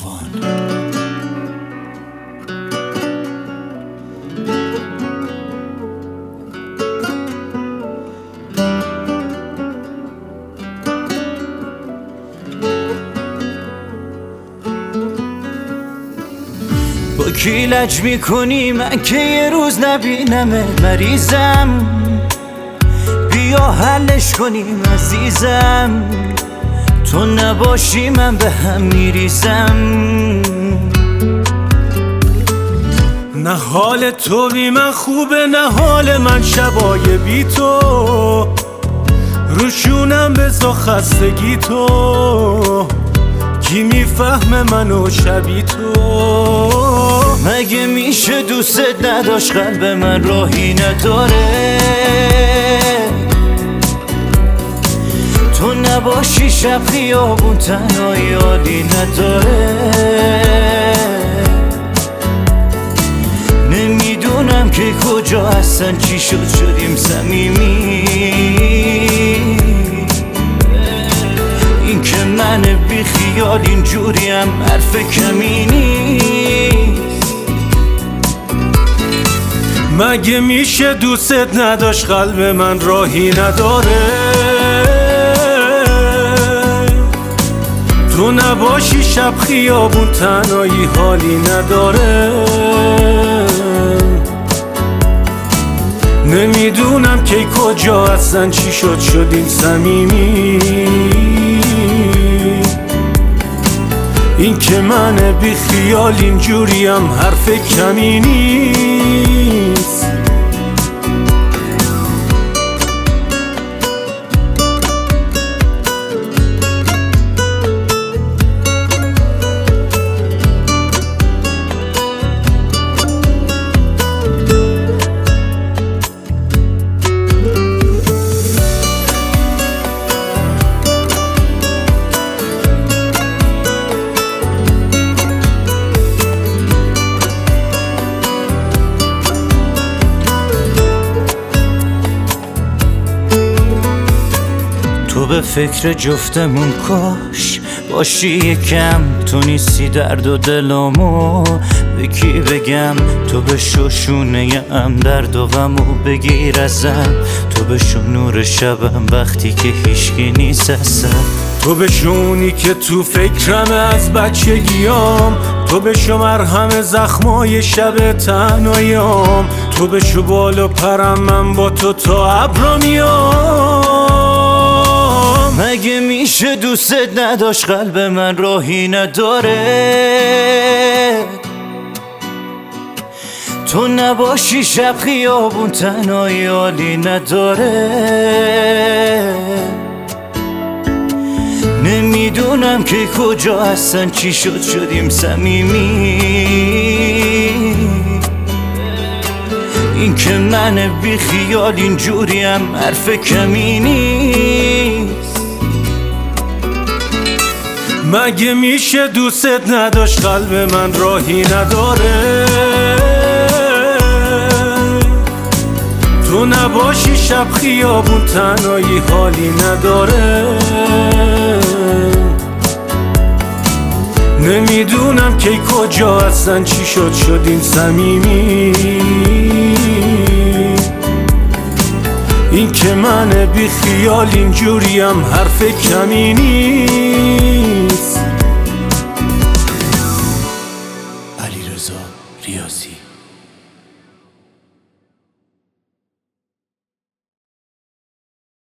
تهران. با کی لج میکنی من که یه روز نبینمت مریضم، بیا حلش کنیم عزیزم، تو نباشی من به هم میریزم. نه حال تو بی من خوبه نه حال من شبای بی تو، روشونم بزا خستگی تو، کی میفهمه منو شبی تو. مگه میشه دوستت نداشت قلب من راهی نداره، تو نباشی شب خیابون تنهایی حالی نداره. نمیدونم که کجا هستن چی شدیم صمیمی، این که من بی خیال اینجوریم حرف کمی نیست. مگه میشه دوستت نداشت قلب من راهی نداره، تو نباشی شب خیابون تنهایی حالی نداره. نمیدونم که کجا هستن چی شدیم صمیمی، این که من بی خیال اینجوریم حرف کمی نیست. تو به فکر جفتمون کاش باشی یکم، تو نیستی درد و دلمو به کی بگم، تو بشو شونه ام درد و غمو بگیر ازم، تو بشو نور شبم وقتی که هیچکی نیست اصلا، تو بشونی که تو فکرم از بچگیام، تو بشو مرهم زخمای شب تنهاییام، تو بشو بال و پرم من با تو تا ابرا میام. مگه میشه دوستت نداشت قلب من راهی نداره، تو نباشی شب خیابون تنهایی حالی نداره. نمیدونم که کجا هستن چی شدیم صمیمی، این که من بی خیال اینجوریم حرف کمی نیست. مگه میشه دوستت نداشت قلب من راهی نداره، تو نباشی شب خیابون تنهایی حالی نداره. نمیدونم که کجا هستن چی شدیم صمیمی، این که من بی خیال اینجوریم حرف کمی نیست. علیرضا ریاضی.